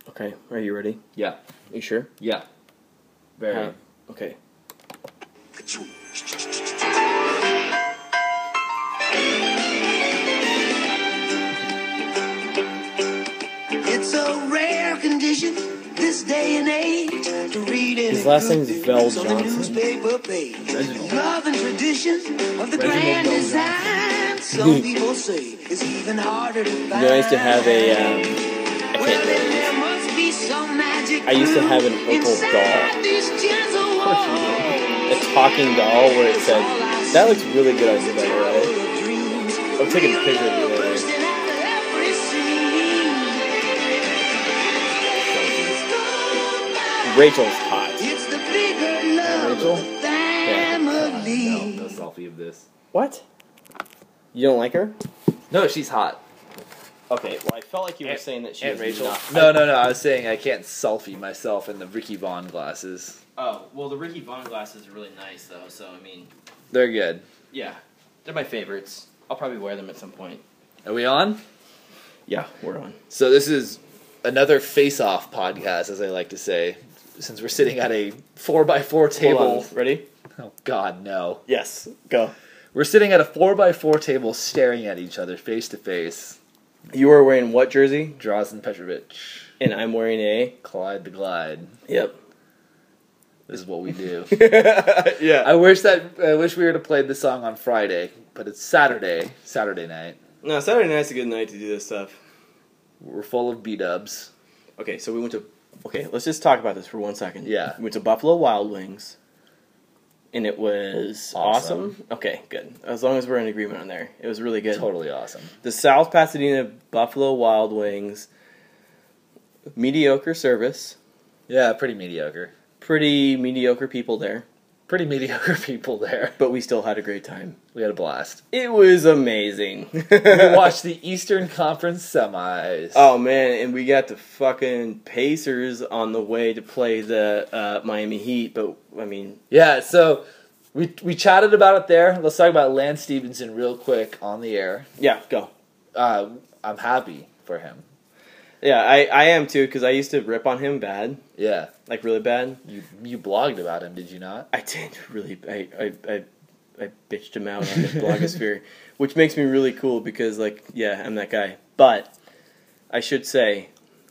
Okay, are you ready? Yeah. You sure? Yeah. Very. Okay. It's a rare condition this day and age to read His last name's Vel Johnson. newspaper page. Reginald. Love and tradition of the Reginald grand Vel design. Some people say it's even harder to find. I used to have a, I Well, can't then remember. there must be some magic. I used to have an opal inside doll. these gentle walls. A talking doll where it said, "That looks really good on you, by the way." I'm taking a picture of you later. Bursting out of every scene. Rachel's hot. It's the bigger love Rachel? of the family. No selfie of this. What? You don't like her? No, she's hot. Okay, well, I felt like you were Aunt- saying that she Aunt was Rachel. not. No. I was saying I can't selfie myself in the Ricky Vaughn glasses. Oh, well, the Ricky Vaughn glasses are really nice, though, so, I mean, They're good. yeah. They're my favorites. I'll probably wear them at some point. Are we on? Yeah, we're on. So this is another face-off podcast, as I like to say, since we're sitting at a 4x4 table. Hold on. Ready? Oh God, no. Yes, go. We're sitting at a 4x4 table, staring at each other face to face. You are wearing what jersey? Drazen Petrovic, And I'm wearing a... Clyde the Glide. Yep. This is what we do. Yeah. I wish we were to play the song on Friday, but it's Saturday night. No, Saturday night's a good night to do this stuff. We're full of B-dubs. Okay, so we went to... Okay, let's just talk about this for 1 second. Yeah. We went to Buffalo Wild Wings. And it was Awesome. Okay, good. As long as we're in agreement on there. It was really good. Totally awesome. The South Pasadena Buffalo Wild Wings. Mediocre service. Yeah, pretty mediocre. Pretty mediocre people there. Pretty mediocre people there. But we still had a great time. We had a blast. It was amazing. We watched the Eastern Conference semis. Oh, man, and we got the fucking Pacers on the way to play the Miami Heat, but, I mean... Yeah, so we chatted about it there. Let's talk about Lance Stevenson real quick on the air. Yeah, go. I'm happy for him. Yeah, I am too, because I used to rip on him bad. Yeah. Like, really bad. You blogged about him, did you not? I did, really. I bitched him out on his blogosphere, which makes me really cool, because, like, yeah, I'm that guy. But, I should say...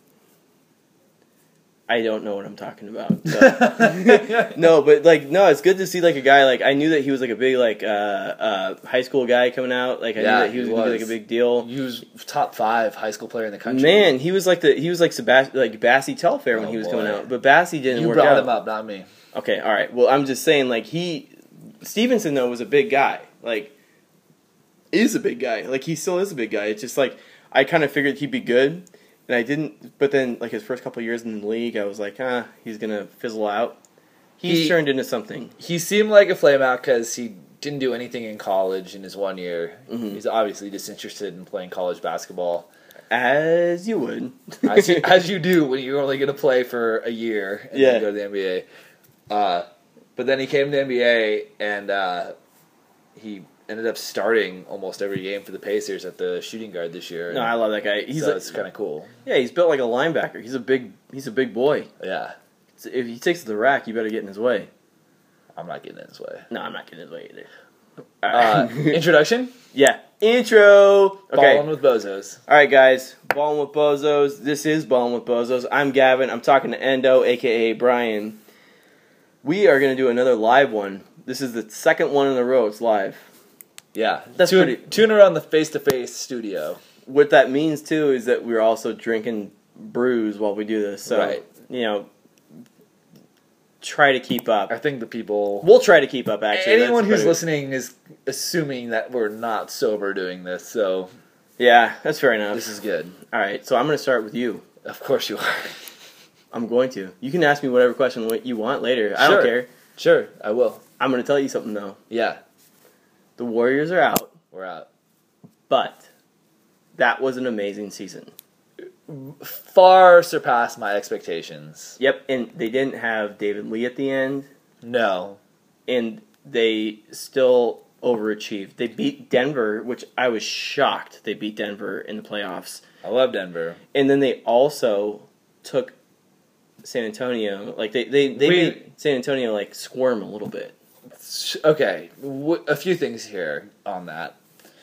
I don't know what I'm talking about. So. No, it's good to see, like, a guy, like, I knew that he was, like, a big, like, high school guy coming out. Like, I knew that he was going to be, like, a big deal. He was top 5 high school player in the country. Man, he was like Bassy Telfair when he was coming out. But Bassy didn't work out. You brought him up, not me. Okay, alright. Well, I'm just saying, like, Stevenson, though, was a big guy. Like, is a big guy. Like, he still is a big guy. It's just, like, I kind of figured he'd be good. And I didn't, but then, like, his first couple of years in the league, I was like, he's going to fizzle out. He's turned into something. He seemed like a flameout because he didn't do anything in college in his 1 year. Mm-hmm. He's obviously disinterested in playing college basketball. As you would. as you do when you're only going to play for a year and then go to the NBA. But then he came to the NBA, and he ended up starting almost every game for the Pacers at the shooting guard this year. No, I love that guy. It's kind of cool. Yeah, he's built like a linebacker. He's a big boy. Yeah. So if he takes the rack, you better get in his way. I'm not getting in his way. No, I'm not getting in his way either. Introduction? Yeah. Intro. Okay. Ballin' with Bozos. All right, guys. Ballin' with Bozos. This is Ballin' with Bozos. I'm Gavin. I'm talking to Endo, a.k.a. Brian. We are going to do another live one. This is the second one in a row. It's live. Yeah. That's pretty... Tune around the face-to-face studio. What that means, too, is that we're also drinking brews while we do this. So, right. You know, try to keep up. I think the people... We'll try to keep up, actually. Anyone who's listening is assuming that we're not sober doing this, so... Yeah, that's fair enough. This is good. All right, so I'm going to start with you. Of course you are. I'm going to. You can ask me whatever question you want later. I don't care. Sure, I will. I'm going to tell you something, though. Yeah. The Warriors are out. We're out. But that was an amazing season. Far surpassed my expectations. Yep, and they didn't have David Lee at the end. No. And they still overachieved. They beat Denver, which I was shocked they beat Denver in the playoffs. I love Denver. And then they also took San Antonio. Like they made San Antonio like squirm a little bit. Okay, a few things here on that.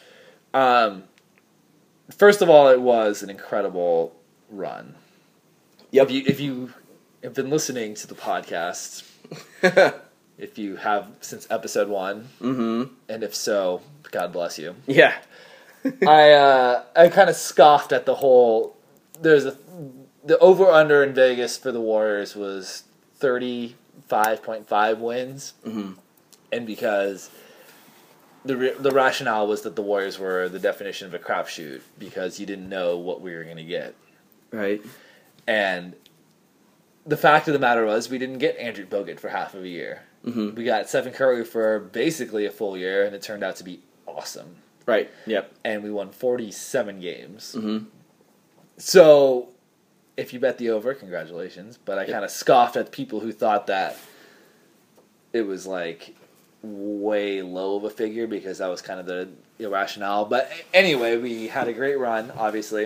First of all, it was an incredible run. Yep. If you have been listening to the podcast, if you have since episode 1, and if so, God bless you. Yeah. I kind of scoffed at the whole. The over under in Vegas for the Warriors was 35.5 wins, and because the rationale was that the Warriors were the definition of a crapshoot because you didn't know what we were going to get, right? And the fact of the matter was we didn't get Andrew Bogut for half of a year. We got Stephen Curry for basically a full year, and it turned out to be awesome. Right. Yep. And we won 47 games. So, if you bet the over, congratulations. But I kind of scoffed at people who thought that it was like way low of a figure because that was kind of the irrationale. But anyway, we had a great run, obviously.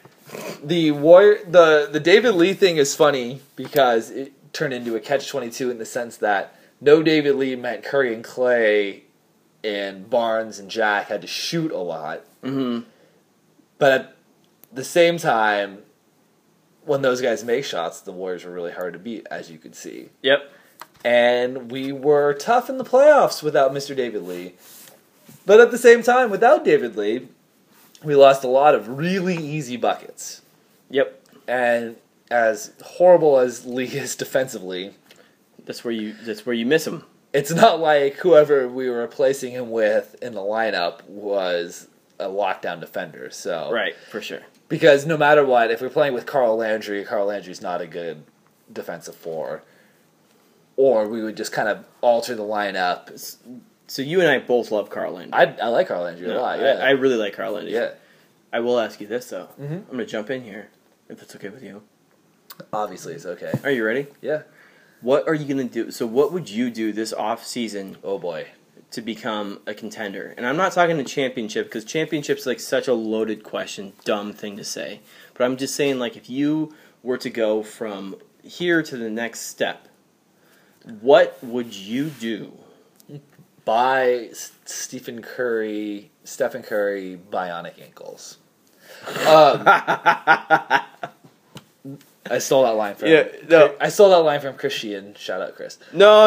The David Lee thing is funny because it turned into a catch-22 in the sense that no David Lee meant Curry and Clay and Barnes and Jack had to shoot a lot. But at the same time, when those guys make shots, the Warriors were really hard to beat, as you could see. Yep. And we were tough in the playoffs without Mr. David Lee. But at the same time, without David Lee, we lost a lot of really easy buckets. Yep. And as horrible as Lee is defensively, that's where you miss him. It's not like whoever we were replacing him with in the lineup was a lockdown defender. So right, for sure. Because no matter what, if we're playing with Carl Landry's not a good defensive four. Or we would just kind of alter the lineup. So you and I both love Carl Landry. I like Carl Landry a lot, yeah. I really like Carl Landry. Yeah. I will ask you this, though. I'm going to jump in here, if it's okay with you. Obviously, it's okay. Are you ready? Yeah. What are you going to do? So what would you do this off-season? Oh, boy. To become a contender? And I'm not talking to championship, because championship's like such a loaded question, dumb thing to say. But I'm just saying, like, if you were to go from here to the next step, what would you do? Buy Stephen Curry bionic ankles. I stole that line from I stole that line from Chris Sheehan. Shout out, Chris. No.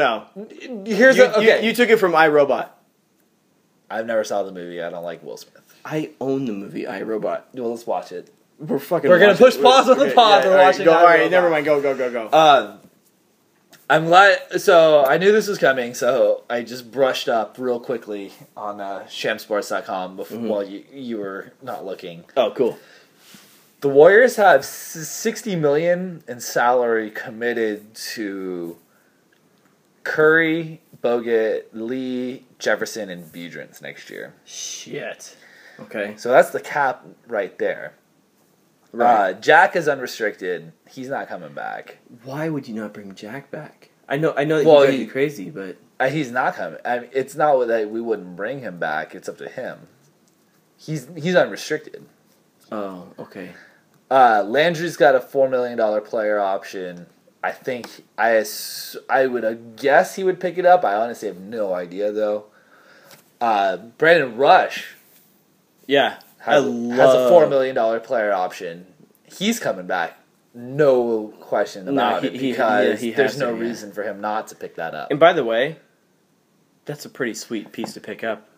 You took it from iRobot. I've never saw the movie. I don't like Will Smith. I own the movie iRobot. Well, let's watch it. We're gonna push pause on the pod. We're watching. All right, never mind. Go. I'm glad. So I knew this was coming. So I just brushed up real quickly on shamsports.com while you were not looking. Oh, cool. The Warriors have $60 million in salary committed to Curry, Bogut, Lee, Jefferson, and Biedrins next year. Shit. Okay. So that's the cap right there. Right. Jack is unrestricted. He's not coming back. Why would you not bring Jack back? I know that he's going crazy, but he's not coming. I mean, it's not that we wouldn't bring him back. It's up to him. He's unrestricted. Oh, okay. Landry's got a $4 million player option. I think I would guess he would pick it up. I honestly have no idea though. Brandon Rush, has a $4 million player option. He's coming back, no question about it, because there's no reason for him not to pick that up. And by the way, that's a pretty sweet piece to pick up.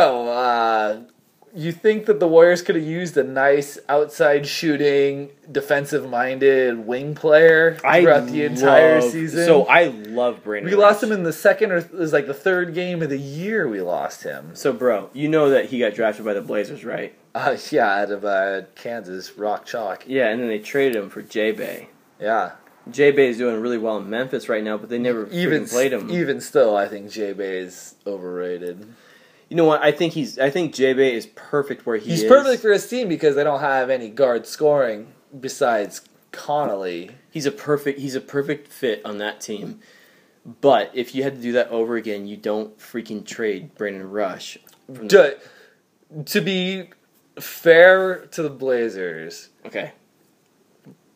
You think that the Warriors could have used a nice outside shooting, defensive-minded wing player throughout the entire season? So I love Brandon Rush. We lost him in the second, or it was like the third game of the year we lost him. So, bro, you know that he got drafted by the Blazers, right? Yeah, out of Kansas, Rock Chalk. Yeah, and then they traded him for J-Bay. Yeah. J-Bay is doing really well in Memphis right now, but they never even played him. Even still, I think J-Bay is overrated. You know what? I think J-Bay is perfect where he's is. He's perfect for his team because they don't have any guard scoring besides Connolly. He's a perfect fit on that team. But if you had to do that over again, you don't freaking trade Brandon Rush. To be fair to the Blazers, okay,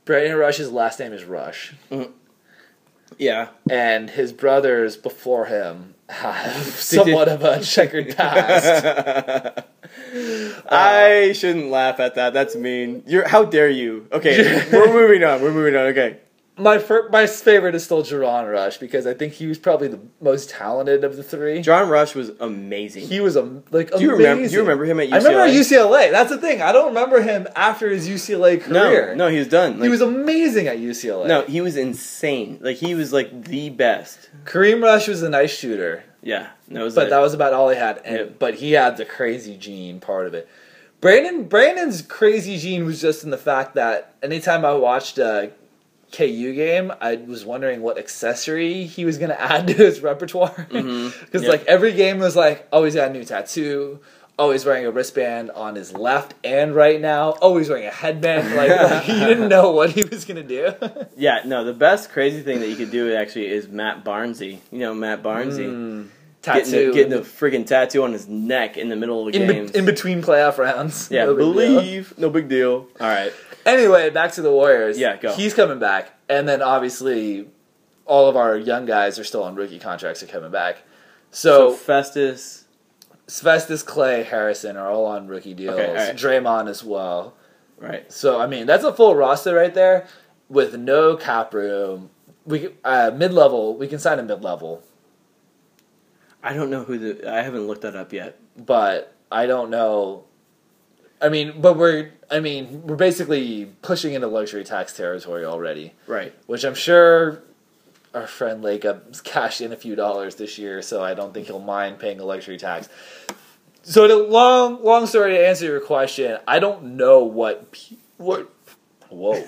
Brandon Rush's last name is Rush. Yeah. And his brothers before him have somewhat of a checkered past. I shouldn't laugh at that. That's mean. How dare you? Okay, we're moving on. Okay. My favorite is still Jerron Rush because I think he was probably the most talented of the three. Jerron Rush was amazing. He was amazing. Do you remember him at UCLA? I remember at UCLA. That's the thing. I don't remember him after his UCLA career. No, he was done. He was amazing at UCLA. No, he was insane. Like he was like the best. Kareem Rush was a nice shooter. Yeah, that was about all he had. But he had the crazy gene part of it. Brandon's crazy gene was just in the fact that anytime I watched a KU game, I was wondering what accessory he was going to add to his repertoire. Because like every game was like, oh, he's got a new tattoo. Oh, he's wearing a wristband on his left and right now. Oh, he's wearing a headband. Like he didn't know what he was going to do. Yeah, no, the best crazy thing that you could do actually is Matt Barnesy. You know Matt Barnesy. Getting a friggin' tattoo on his neck in the middle of the games. In between playoff rounds. Yeah, no big deal. All right. Anyway, back to the Warriors. Yeah, go. He's coming back. And then obviously all of our young guys are still on rookie contracts are coming back. So Festus, Clay, Harrison are all on rookie deals. Okay, all right. Draymond as well. Right. So, I mean, that's a full roster right there with no cap room. Mid-level, we can sign a mid-level. I don't know I haven't looked that up yet. But I don't know. We're basically pushing into luxury tax territory already. Right. Which I'm sure our friend Lakeup's cashed in a few dollars this year, so I don't think he'll mind paying a luxury tax. So the long story to answer your question, I don't know what whoa.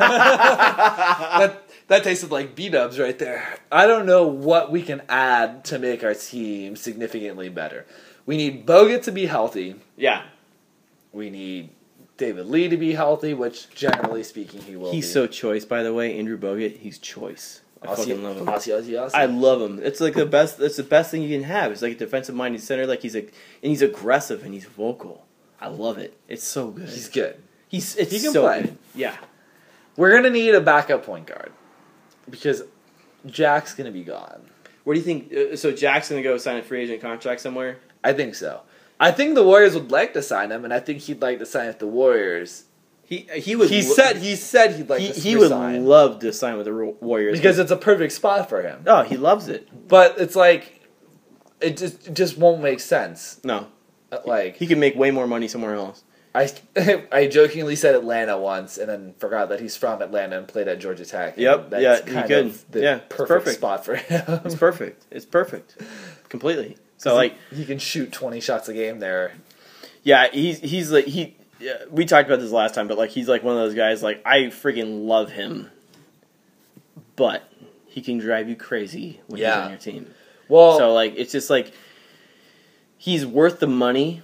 That tasted like B-dubs right there. I don't know what we can add to make our team significantly better. We need Bogut to be healthy. Yeah. We need David Lee to be healthy, which generally speaking he will be. He's so choice, by the way. Andrew Bogut, he's choice. I fucking love him. Aussie. I love him. It's like the best. It's the best thing you can have. It's like a defensive-minded center. Like he's aggressive and he's vocal. I love it. It's so good. He's good. He can so play. Good. Yeah. We're gonna need a backup point guard because Jack's gonna be gone. What do you think? So Jack's gonna go sign a free agent contract somewhere? I think so. I think the Warriors would like to sign him, and I think he'd like to sign with the Warriors. He said he'd like to he would love to sign with the Warriors because it's a perfect spot for him. Oh, he loves it. But it's like it just won't make sense. No, like he could make way more money somewhere else. I jokingly said Atlanta once, and then forgot that he's from Atlanta and played at Georgia Tech. Yep, that's he could. Perfect spot for him. It's perfect. It's perfect, completely. So like he can shoot 20 shots a game there. Yeah, he's like we talked about this last time, but like he's like one of those guys. Like I freaking love him, but he can drive you crazy when he's on your team. Well, so like it's just like he's worth the money,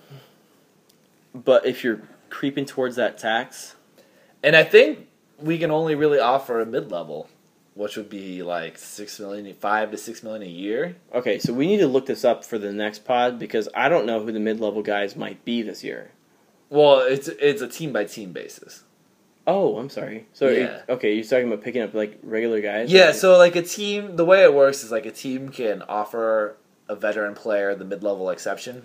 but if you're creeping towards that tax, and I think we can only really offer a mid-level, which would be like $5 to $6 million a year. Okay, so we need to look this up for the next pod because I don't know who the mid-level guys might be this year. Well, it's a team by team basis. Oh, I'm sorry. So yeah. Okay, you're talking about picking up like regular guys? Yeah, so like a team, the way it works is like a team can offer a veteran player the mid-level exception,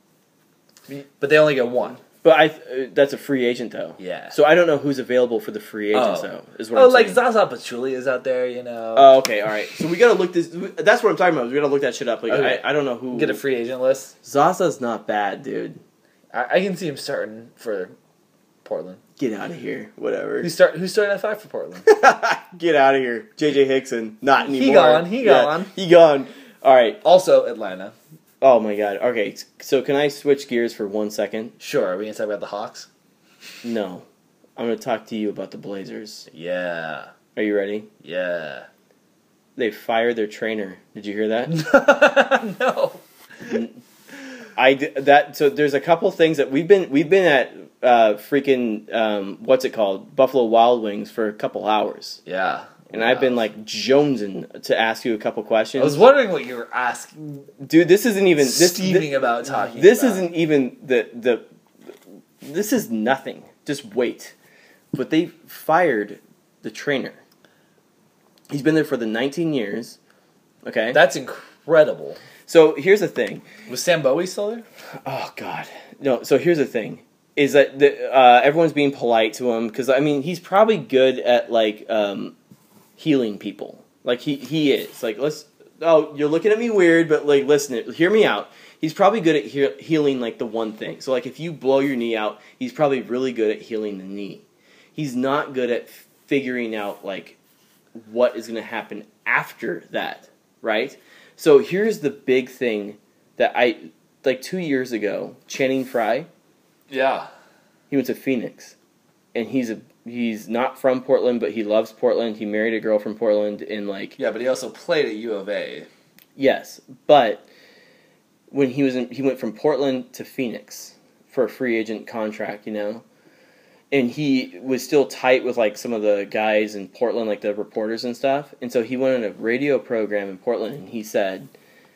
but they only get one. But that's a free agent though. Yeah. So I don't know who's available for the free agents though. Is what I'm like saying. Zaza Pachulia is out there, you know. Oh, okay, all right. So we gotta look this. That's what I'm talking about. We gotta look that shit up. Like okay. I don't know who. Get a free agent list. Zaza's not bad, dude. I can see him starting for Portland. Get out of here. Whatever. Who's starting at 5 for Portland? Get out of here. JJ Hickson. Not anymore. He gone. He gone. All right. Also Atlanta. Oh my god. Okay. So can I switch gears for 1 second? Sure. Are we gonna talk about the Hawks? No. I'm gonna talk to you about the Blazers. Yeah. Are you ready? Yeah. They fired their trainer. Did you hear that? No. So there's a couple things that we've been at what's it called, Buffalo Wild Wings for a couple hours. Yeah, and I've been like jonesing to ask you a couple questions. I was wondering what you were asking, dude. This isn't even about talking. This about. Isn't even This is nothing. Just wait. But they fired the trainer. He's been there for the 19 years. Okay? That's incredible. So here's the thing. Was Sam Bowie still there? Oh, God. No, so here's the thing. Is that everyone's being polite to him. Because, I mean, he's probably good at, like, healing people. Like, he is. Like, oh, you're looking at me weird, but, like, listen, hear me out. He's probably good at healing, like, the one thing. So, like, if you blow your knee out, he's probably really good at healing the knee. He's not good at figuring out, like, what is going to happen after that, right? So, here's the big thing that like, 2 years ago, Channing Frye, Yeah. he went to Phoenix. And he's not from Portland, but he loves Portland. He married a girl from Portland, and, like... Yeah, but he also played at U of A. Yes, but... when he went from Portland to Phoenix for a free agent contract, you know, and he was still tight with like some of the guys in Portland, like the reporters and stuff. And so he went on a radio program in Portland, and he said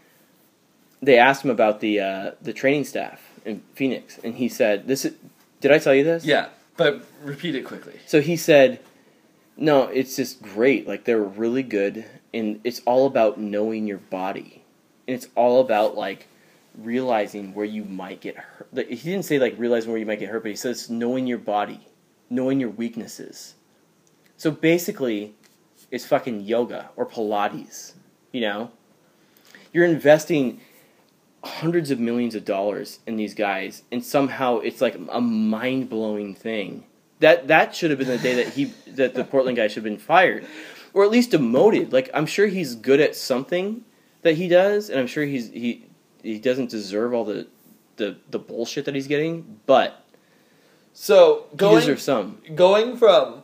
they asked him about the training staff in Phoenix, and he said, did I tell you this? Yeah, but repeat it quickly. So he said, no, it's just great. Like, they're really good, and it's all about knowing your body, and it's all about like realizing where you might get hurt. He didn't say like realizing where you might get hurt, but he says knowing your body, knowing your weaknesses. So basically, it's fucking yoga or Pilates, you know? You're investing hundreds of millions of dollars in these guys, and somehow it's like a mind-blowing thing. That should have been the day that the Portland guy should have been fired. Or at least demoted. Like, I'm sure he's good at something that he does, and I'm sure he doesn't deserve all the bullshit that he's getting, but so he deserves some. Going from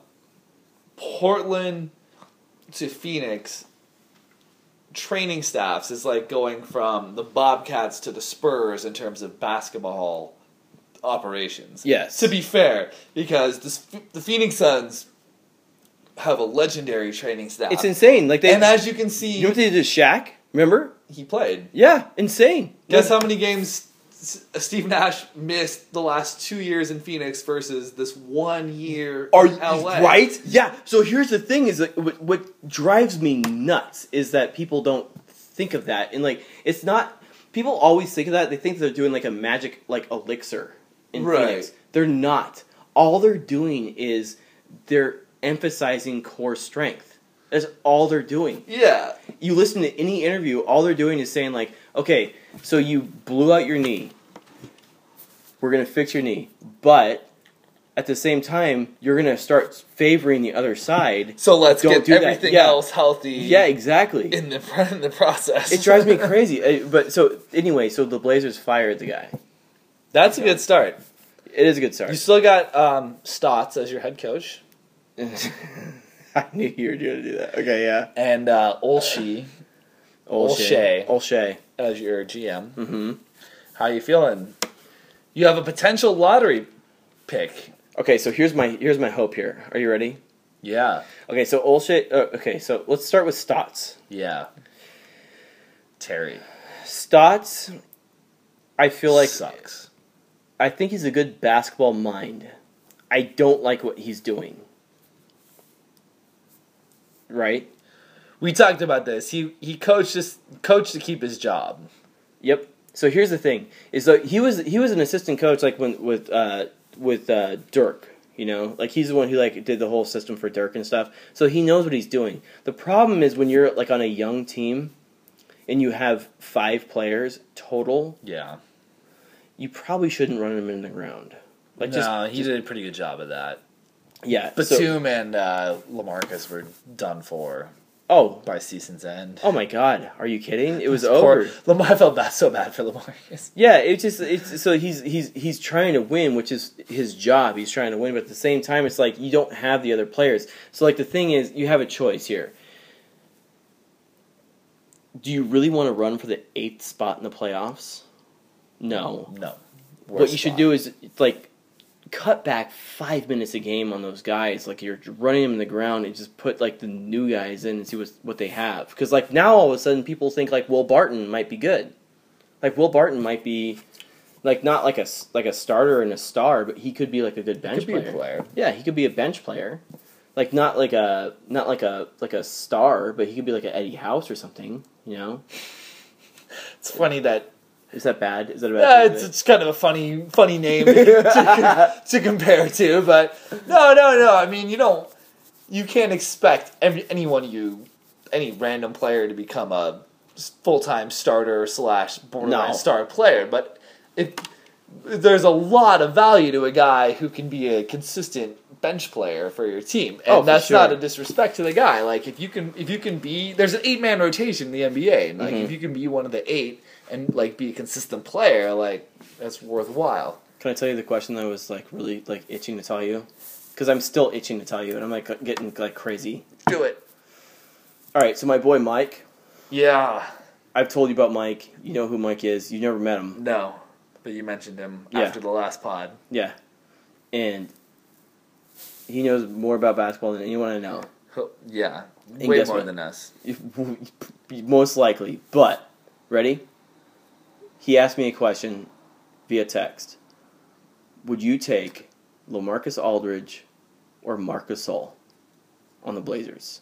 Portland to Phoenix, training staffs is like going from the Bobcats to the Spurs in terms of basketball operations. Yes. To be fair, because the Phoenix Suns have a legendary training staff. It's insane. Like and as you can see... You know what they did to Shaq? Remember? He played. Yeah, insane. Guess how many games Steve Nash missed the last 2 years in Phoenix versus this 1 year in LA. Right? Yeah. So here's the thing: is like, what drives me nuts is that people don't think of that, and like it's not. People always think of that. They think they're doing like a magic like elixir in Phoenix. They're not. All they're doing is they're emphasizing core strength. That's all they're doing. Yeah. You listen to any interview, all they're doing is saying like, okay, so you blew out your knee. We're going to fix your knee. But at the same time, you're going to start favoring the other side. So let's get everything else healthy. Yeah, exactly. In the process. It drives me crazy. But so anyway, so the Blazers fired the guy. That's a good start. It is a good start. You still got Stotts as your head coach. I knew you were going to do that. Okay, yeah. And Olshey as your GM. Mm-hmm. How you feeling? You have a potential lottery pick. Okay, so here's my hope here. Are you ready? Yeah. Okay, so Olshey. Okay, so let's start with Stotts. Yeah. Terry. Stotts, I feel like sucks. I think he's a good basketball mind. I don't like what he's doing. Right? We talked about this. He coached to keep his job. Yep. So here's the thing: is that he was an assistant coach like with Dirk. You know, like he's the one who like did the whole system for Dirk and stuff. So he knows what he's doing. The problem is when you're like on a young team, and you have 5 players total. Yeah. You probably shouldn't run them in the ground. Like he did a pretty good job of that. Yeah, Batum and LaMarcus were done for. Oh, by season's end. Oh my God, are you kidding? It was over. I felt so bad for LaMarcus. Yeah, so he's trying to win, which is his job. He's trying to win, but at the same time, it's like you don't have the other players. So like the thing is, you have a choice here. Do you really want to run for the 8th spot in the playoffs? No. What you should do is like cut back 5 minutes a game on those guys. Like you're running them in the ground and just put like the new guys in and see what they have. Because like now all of a sudden people think like Will Barton might be good. Like Will Barton might be like not like a starter and a star, but he could be like a good bench player. Be a player. Yeah, he could be a bench player. Like not like a star, but he could be like an Eddie House or something. You know. It's funny that. Is that bad? Is that a bad? It's kind of a funny name to compare to, but no. I mean, you can't expect any random player to become a full-time starter / borderline star player, but there's a lot of value to a guy who can be a consistent bench player for your team, and that's not a disrespect to the guy. Like if you can be, there's an 8-man rotation in the NBA, and like if you can be one of the 8 and like be a consistent player, like that's worthwhile. Can I tell you the question that I was like really like itching to tell you? Because I'm still itching to tell you, and I'm like getting like crazy. Do it. All right, so my boy Mike. Yeah. I've told you about Mike. You know who Mike is. You never met him. No, but you mentioned him after the last pod. Yeah, and he knows more about basketball than anyone I know. Yeah, and way more than us. Most likely. But ready? He asked me a question via text. Would you take LaMarcus Aldridge or Marc Gasol on the Blazers?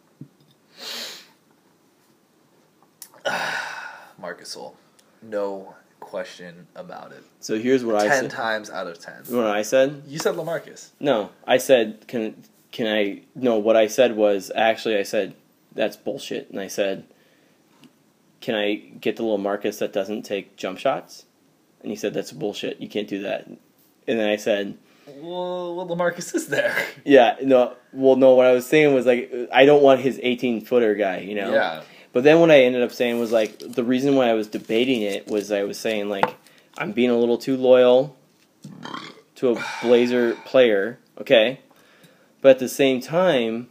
Marc Gasol. No question about it. So here's what I said. 10 times out of 10. You know what I said? You said LaMarcus. No, I said, can I... No, what I said was, actually I said, that's bullshit. And I said, can I get the LaMarcus that doesn't take jump shots? And he said, that's bullshit. You can't do that. And then I said... Well, LaMarcus is there. Yeah, no, what I was saying was, like, I don't want his 18-footer guy, you know? Yeah. But then what I ended up saying was, like, the reason why I was debating it was I was saying, like, I'm being a little too loyal to a Blazer player, okay? But at the same time,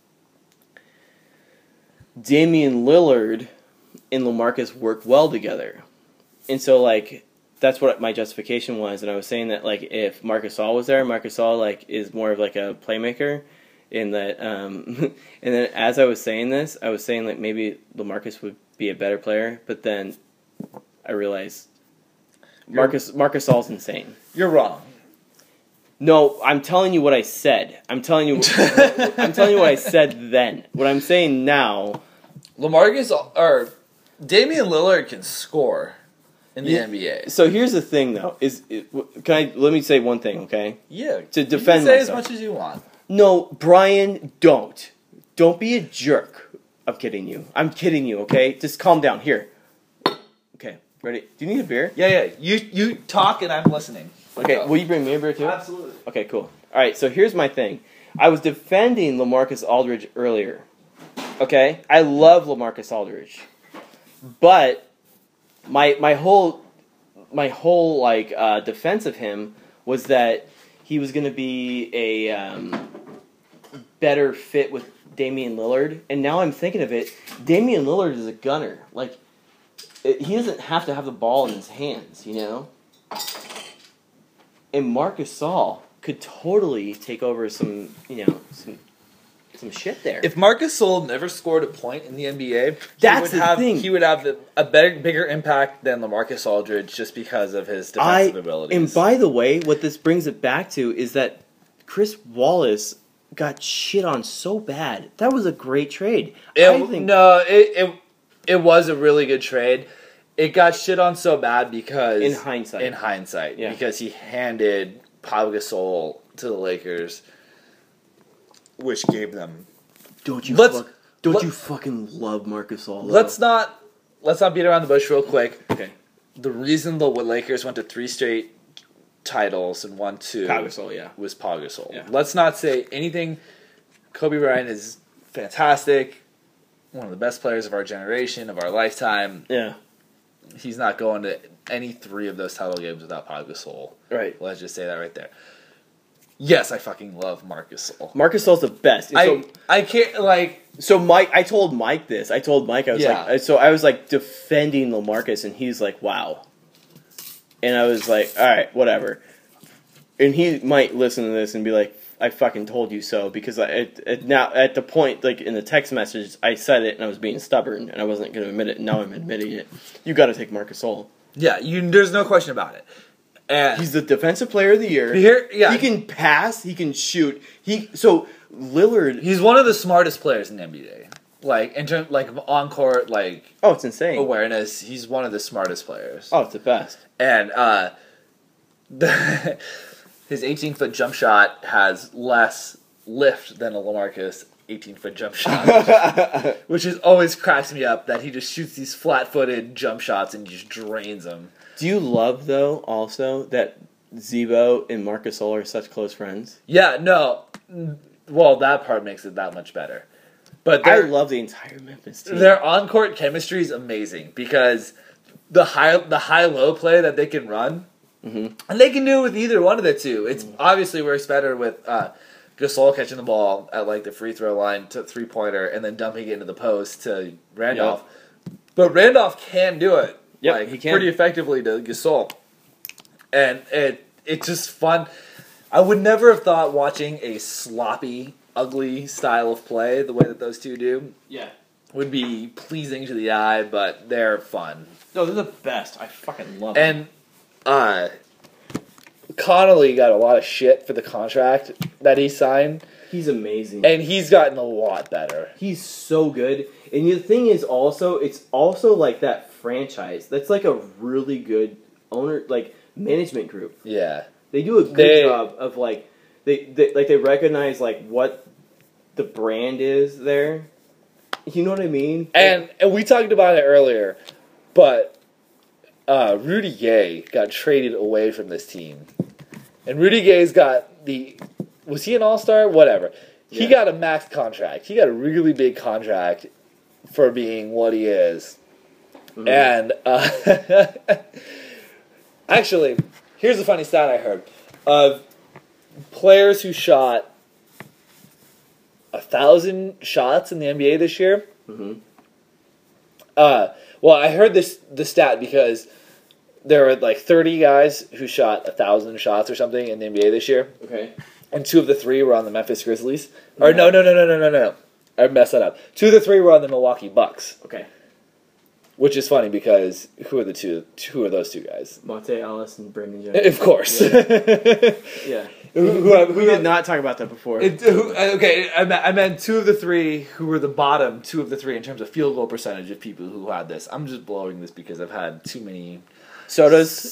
Damian Lillard and LaMarcus work well together. And so, like, that's what my justification was. And I was saying that, like, if Marc Gasol was there, Marc Gasol, like, is more of, like, a playmaker. In that, and then as I was saying this, I was saying like maybe LaMarcus would be a better player, but then I realized Marc Gasol's insane. You're wrong. No, I'm telling you what I said. I'm telling you what I said then. What I'm saying now, Damian Lillard can score in the NBA. So here's the thing, though. Let me say one thing, okay? Yeah. To defend you can say myself. as much as you want. No, Brian, don't. Don't be a jerk. I'm kidding you. Okay? Just calm down. Here. Okay, ready? Do you need a beer? Yeah. You talk and I'm listening. Okay, will you bring me a beer too? Absolutely. Okay, cool. Alright, so here's my thing. I was defending LaMarcus Aldridge earlier. Okay? I love LaMarcus Aldridge. But my whole defense of him was that he was going to be a better fit with Damian Lillard. And now I'm thinking of it, Damian Lillard is a gunner. Like, he doesn't have to have the ball in his hands, you know? And Marc Gasol could totally take over some some shit there. If Marc Gasol never scored a point in the NBA, he would have a bigger impact than LaMarcus Aldridge just because of his defensive abilities. And by the way, what this brings it back to is that Chris Wallace got shit on so bad. That was a great trade. It was a really good trade. It got shit on so bad because in hindsight, yeah. Because he handed Pau Gasol to the Lakers, which gave them. Don't you fucking love Marc Gasol? Let's not beat around the bush real quick. Okay. The reason the Lakers went to 3 straight titles and won 2 was Pau Gasol. Yeah. Let's not say anything. Kobe Bryant is fantastic, one of the best players of our generation, of our lifetime. Yeah. He's not going to any 3 of those title games without Pau Gasol. Right. Let's just say that right there. Yes, I fucking love Marc Gasol. Marc Gasol's the best. I can't, like... So Mike, I told Mike this. I was like defending LaMarcus, and he's like, wow. And I was like, all right, whatever. And he might listen to this and be like, I fucking told you so, because now at the point, like in the text message, I said it and I was being stubborn and I wasn't going to admit it. And now I'm admitting it. You got to take Marc Gasol. Yeah, there's no question about it. And he's the defensive player of the year. He can pass. He can shoot. So Lillard. He's one of the smartest players in the NBA. Like in terms like of on court like Oh, it's insane. awareness. He's one of the smartest players. Oh, it's the best. And his 18-foot jump shot has less lift than a LaMarcus 18-foot jump shot, which is always cracks me up that he just shoots these flat-footed jump shots and just drains them. Do you love though also that Zebo and Marc Gasol are such close friends? Yeah, no. Well, that part makes it that much better. But I love the entire Memphis team. Their on-court chemistry is amazing because the high-low play that they can run, and they can do it with either one of the two. It's obviously works better with Gasol catching the ball at like the free throw line to three-pointer and then dumping it into the post to Randolph. Yep. But Randolph can do it. Yep, like, he can. Pretty effectively to Gasol. And it's just fun. I would never have thought watching a sloppy, ugly style of play the way that those two do would be pleasing to the eye, but they're fun. No, they're the best. I fucking love them. And Connolly got a lot of shit for the contract that he signed. He's amazing. And he's gotten a lot better. He's so good. And the thing is also, it's also like that franchise. That's like a really good owner, like management group. Yeah. They do a good job of like, they recognize like what the brand is there. You know what I mean? And we talked about it earlier, but Rudy Gay got traded away from this team. And Rudy Gay's got was he an all-star? Whatever. He got a max contract. He got a really big contract for being what he is. Mm-hmm. And actually, here's a funny stat I heard. Of players who shot 1,000 shots in the NBA this year. Mm-hmm. Well, I heard the stat because there were like 30 guys who shot 1,000 shots or something in the NBA this year. Okay. And 2 of the 3 were on the Memphis Grizzlies. Or no. I messed that up. 2 of the 3 were on the Milwaukee Bucks. Okay. Which is funny because who are those 2 guys? Monte Ellis and Brandon Jennings. Of course. Yeah. We did not talk about that before. Okay, I meant 2 of the 3 who were the bottom 2 of the 3 in terms of field goal percentage of people who had this. I'm just blowing this because I've had too many sodas.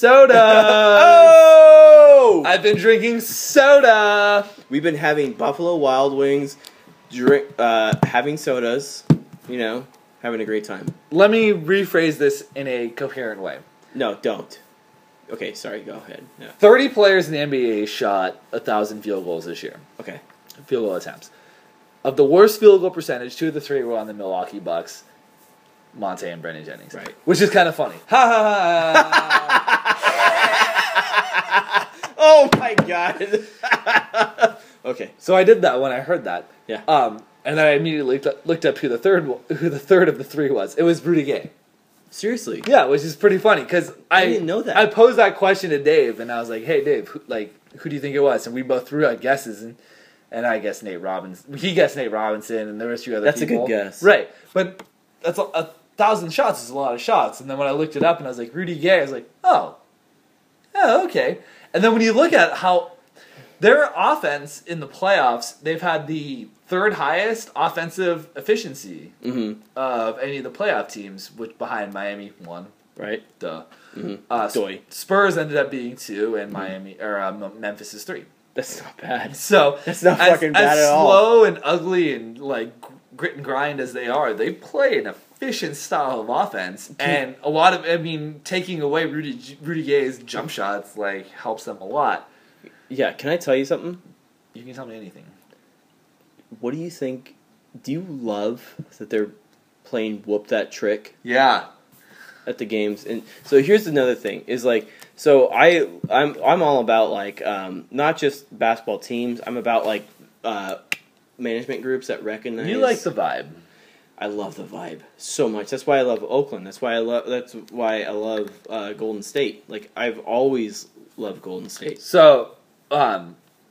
Oh! I've been drinking soda. We've been having Buffalo Wild Wings, having sodas, having a great time. Let me rephrase this in a coherent way. No, don't. Okay, sorry, go ahead. Yeah. 30 players in the NBA shot 1,000 field goals this year. Okay. Field goal attempts. Of the worst field goal percentage, 2 of the 3 were on the Milwaukee Bucks, Monte and Brandon Jennings. Right. Which is kind of funny. Ha ha ha! Oh my god. Okay. So I did that when I heard that. Yeah. And then I immediately looked up who the third of the 3 was. It was Rudy Gay. Seriously? Yeah, which is pretty funny because I didn't know that. I posed that question to Dave, and I was like, "Hey, Dave, who do you think it was?" And we both threw out guesses, and I guessed Nate Robinson. He guessed Nate Robinson, and there were a few other That's people. a good guess, right? But that's 1,000 shots is a lot of shots. And then when I looked it up, and I was like, Rudy Gay, I was like, oh, okay. And then when you look at how their offense in the playoffs, they've had the 3rd highest offensive efficiency of any of the playoff teams, which behind Miami 1. Right. Duh. Mm-hmm. Spurs ended up being 2, and Memphis is 3. That's not bad. So that's not fucking bad at all. As slow and ugly and like grit and grind as they are, they play an efficient style of offense, and a lot of taking away Rudy Gay's jump shots helps them a lot. Yeah, can I tell you something? You can tell me anything. What do you think? Do you love that they're playing Whoop That Trick? Yeah. At the games, and so here's another thing: is so I'm all about not just basketball teams. I'm about management groups that recognize. You like the vibe. I love the vibe so much. That's why I love Oakland. That's why I love Golden State. I've always loved Golden State. So, the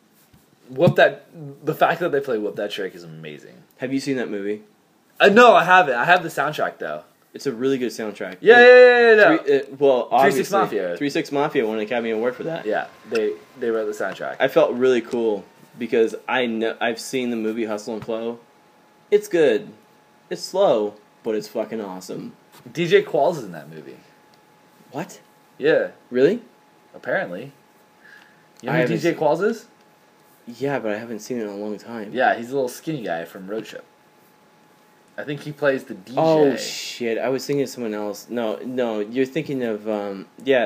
fact that they play Whoop That Trick is amazing. Have you seen that movie? No, I haven't. I have the soundtrack though. It's a really good soundtrack. Yeah. Obviously, 3 6 Mafia. 3 6 Mafia won an Academy Award for that. Yeah, they wrote the soundtrack. I felt really cool because I've seen the movie Hustle and Flow. It's good. It's slow, but it's fucking awesome. DJ Qualls is in that movie. What? Yeah, Really? apparently. You know I who haven't DJ Qualls is? Yeah, but I haven't seen it in a long time. Yeah, he's a little skinny guy from Road Trip. I think he plays the DJ. Oh shit! I was thinking of someone else. No, you're thinking of the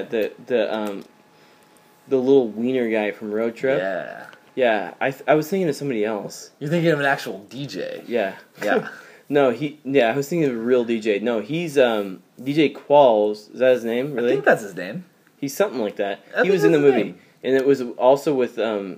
little wiener guy from Road Trip. Yeah. Yeah, I was thinking of somebody else. You're thinking of an actual DJ. Yeah. Yeah. No, I was thinking of a real DJ. No, he's DJ Qualls. Is that his name? Really? I think that's his name. He's something like that. I He think was in the that's his movie. name. And it was also with the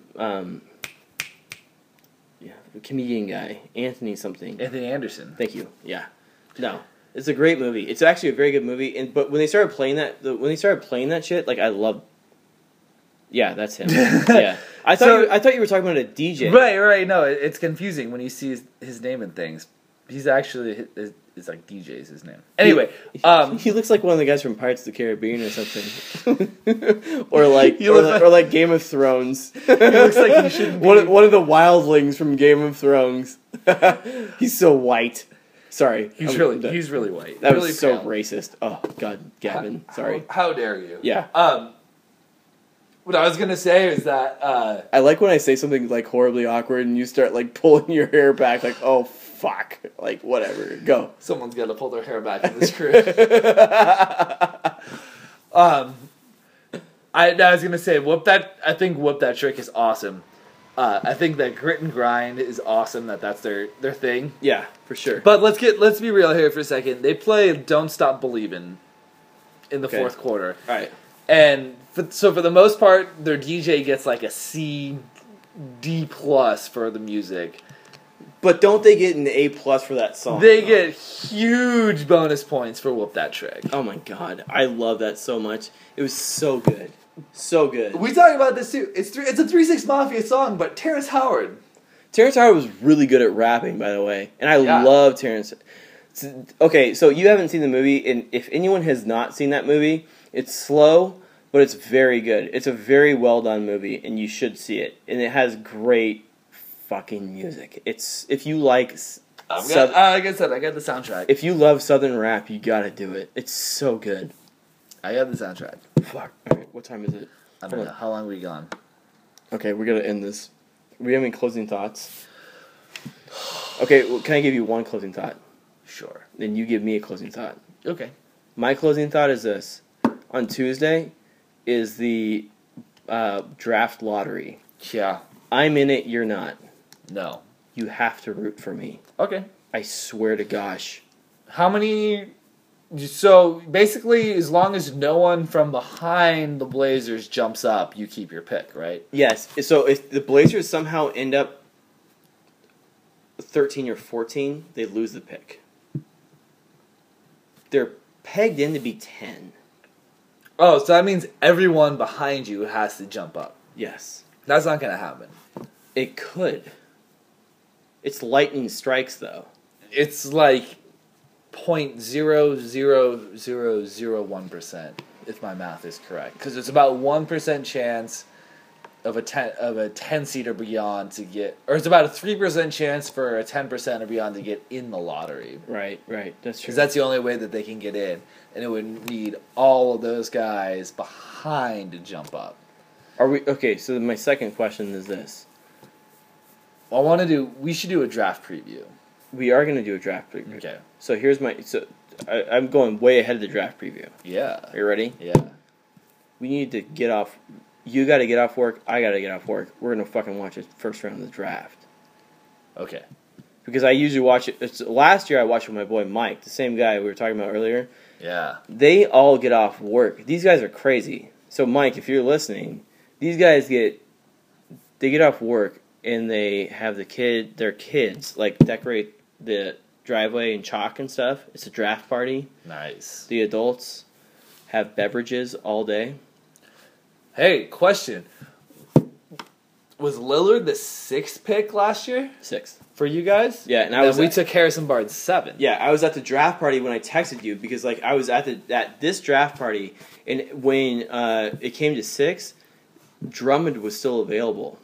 comedian guy, Anthony something. Anthony Anderson. Thank you. Yeah. No. It's a great movie. It's actually a very good movie. But when they started playing that shit, like I loved. Yeah, that's him. Yeah. I thought you were talking about a DJ. Right. No, it's confusing when you see his name and things. He's actually it's like DJ's his name. Anyway, he looks like one of the guys from Pirates of the Caribbean or something, or like Game of Thrones. he looks like he should be one of the wildlings from Game of Thrones. He's so white. Sorry, he's really white. That really was so pale. racist. Oh God, Gavin. Sorry. How dare you? Yeah. What I was gonna say is that I like when I say something like horribly awkward and you start like pulling your hair back, like oh fuck, like whatever. Go. someone's got to pull their hair back in this crew. I was gonna say I think Whoop That Trick is awesome. I think that Grit and Grind is awesome. That's their thing. Yeah, for sure. But let's be real here for a second. They play Don't Stop Believin' in the fourth quarter. All right. And for the most part, their DJ gets like a C, D+ for the music. But don't they get an A+ for that song? They get huge bonus points for Whoop That Trick. Oh my god, I love that so much. It was so good. So good. We talk about this too. It's a 3 6 Mafia song, but Terrence Howard. Terrence Howard was really good at rapping, by the way. And I Yeah. love Terrence. Okay, so you haven't seen the movie, and if anyone has not seen that movie, it's slow, but it's very good. It's a very well done movie, and you should see it. And it has great fucking music. It's if you like, Like I said, I got the soundtrack. if you love Southern rap, you gotta do it. It's so good. I got the soundtrack. Fuck. All right, what time is it? I don't know. How long we gone? Okay, we're gonna end this. We have any closing thoughts? Okay, well, can I give you one closing thought? Sure. Then you give me a closing thought. Okay. My closing thought is this. On Tuesday is the draft lottery. Yeah. I'm in it, you're not. No. You have to root for me. Okay. I swear to gosh. How many... So, basically, as long as no one from behind the Blazers jumps up, you keep your pick, right? Yes, so if the Blazers somehow end up 13 or 14, they lose the pick. They're pegged in to be 10. Oh, so that means everyone behind you has to jump up. Yes. That's not going to happen. It could. It's lightning strikes, though. It's like 0.00001%, if my math is correct. Because it's about 1% chance of a 10 seed or beyond to get, or it's about a 3% chance for a 10% or beyond to get in the lottery. Right, that's true. Because that's the only way that they can get in, and it would need all of those guys behind to jump up. Are we okay? So my second question is this: We should do a draft preview. we are going to do a draft preview. Okay. So here's I'm going way ahead of the draft preview. Yeah. Are you ready? Yeah. We need to get off. You got to get off work. I got to get off work. We're going to fucking watch the first round of the draft. Okay. Because I usually watch it. Last year I watched with my boy Mike, the same guy we were talking about earlier. Yeah. They all get off work. These guys are crazy. So Mike, if you're listening, these guys get off work and they have their kids like decorate the driveway and chalk and stuff. It's a draft party. Nice. The adults have beverages all day. Hey, question. Was Lillard the 6th pick last year 6th. for you guys? Yeah, and we took Harrison Barnes 7th. Yeah, I was at the draft party when I texted you because like I was at this draft party, and when it came to 6, Drummond was still available.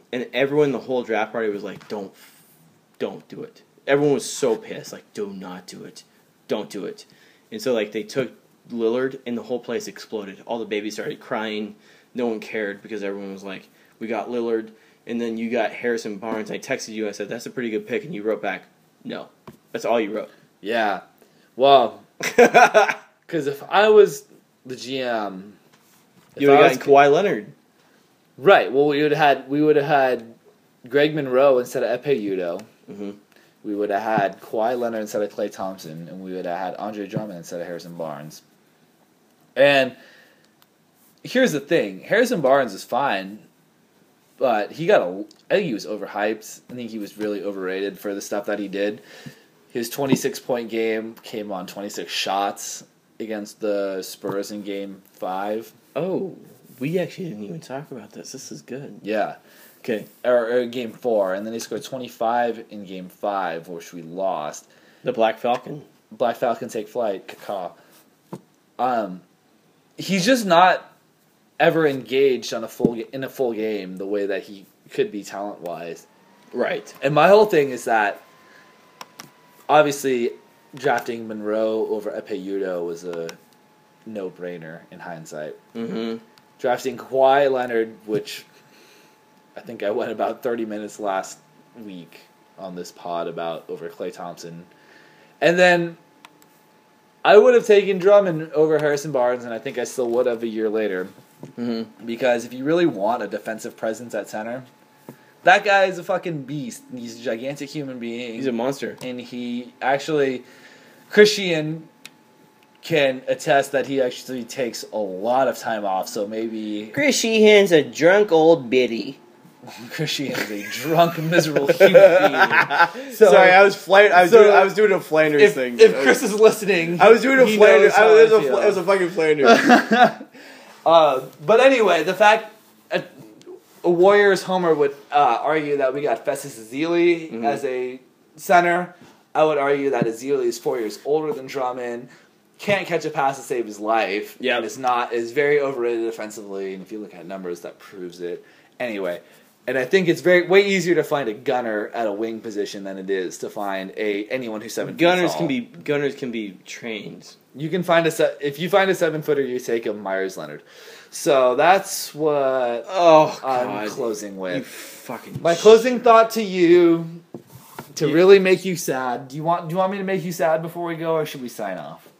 and everyone, the whole draft party was like, don't do it. Everyone was so pissed, like, do not do it. Don't do it. And so, like, they took Lillard, and the whole place exploded. All the babies started crying. No one cared because everyone was like, we got Lillard, and then you got Harrison Barnes. I texted you, I said, that's a pretty good pick, and you wrote back, no. That's all you wrote. Yeah. Well, because if I was the GM... You would have gotten Kawhi Leonard. Right. Well, we would have had Greg Monroe instead of Epe Udoh. Mm-hmm. We would have had Kawhi Leonard instead of Klay Thompson, and we would have had Andre Drummond instead of Harrison Barnes. And here's the thing: Harrison Barnes is fine, but I think he was overhyped. I think he was really overrated for the stuff that he did. His 26-point game came on 26 shots against the Spurs in Game 5. Oh, we actually didn't even talk about this. This is good. Yeah. Okay. Or Game 4, and then he scored 25 in Game 5, which we lost. The Black Falcon. Black Falcon take flight, caca. He's just not ever engaged in a full game the way that he could be talent-wise. Right. And my whole thing is that, obviously, drafting Monroe over Epe Udoh was a no-brainer in hindsight. Mm-hmm. Drafting Kawhi Leonard, which I think I went about 30 minutes last week on this pod about over Klay Thompson. And then I would have taken Drummond over Harrison Barnes, and I think I still would have a year later. Mm-hmm. Because if you really want a defensive presence at center, that guy is a fucking beast. He's a gigantic human being. He's a monster. And he actually, Christian can attest that he actually takes a lot of time off, so maybe... Chris Sheehan's a drunk old biddy. Christian is a drunk, miserable human being. So, sorry, I was doing a Flanders thing. If Chris is listening, I was doing a Flanders. It was a fucking Flanders. But anyway, the fact a Warriors homer would argue that we got Festus Ezeli as a center. I would argue that Ezeli is 4 years older than Drummond. Can't catch a pass to save his life. Yeah, and is very overrated defensively. And if you look at numbers, that proves it. Anyway. And I think it's way easier to find a gunner at a wing position than it is to find anyone who's 7 feet tall. Gunners can be trained. You can find if you find a 7-footer, you take a Myers Leonard. So that's what I'm closing with. You fucking my closing thought to you to really make you sad. Do you want me to make you sad before we go, or should we sign off?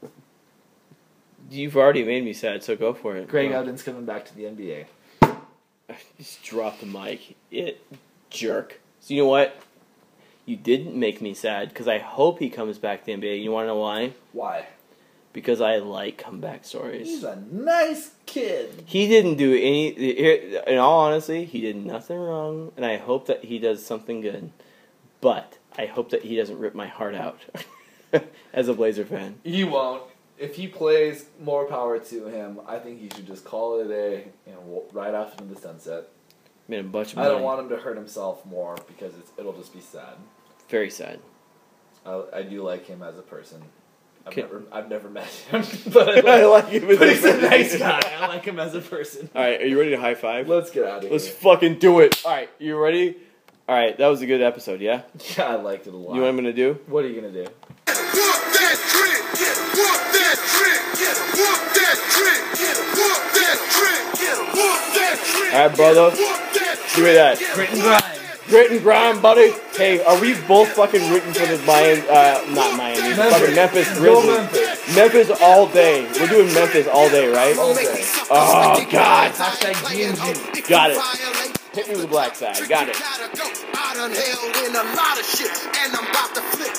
You've already made me sad, so go for it. Greg Oden's coming back to the NBA. Just drop the mic. Jerk. So you know what? You didn't make me sad, because I hope he comes back to the NBA. You want to know why? Why? Because I like comeback stories. He's a nice kid. He didn't do any... In all honesty, he did nothing wrong, and I hope that he does something good. But I hope that he doesn't rip my heart out as a Blazer fan. He won't. If he plays, more power to him. I think he should just call it a day and ride off into the sunset. Made a bunch of I money. don't want him to hurt himself more because it'll just be sad. Very sad. I do like him as a person. I've never met him, but I like him as a he's a person. nice guy. I like him as a person. All right, are you ready to high five? Let's get out of here. Let's fucking do it. All right, you ready? All right, that was a good episode, yeah? Yeah, I liked it a lot. You know what I'm going to do? What are you going to do? Walk that trick, walk that trick, walk that trick, walk that trick, walk that trick. All right, brother. Give me that. Grit and grind. Grit and grind, buddy. Hey, are we both fucking rooting for the not Miami, fucking Memphis Grizzlies? Memphis all day. We're doing Memphis all day, right? All day. Oh, God. Hashtag DMG. Got it. Hit me with the black side. Got it. I done held in a lot of shit, and I'm about to flip.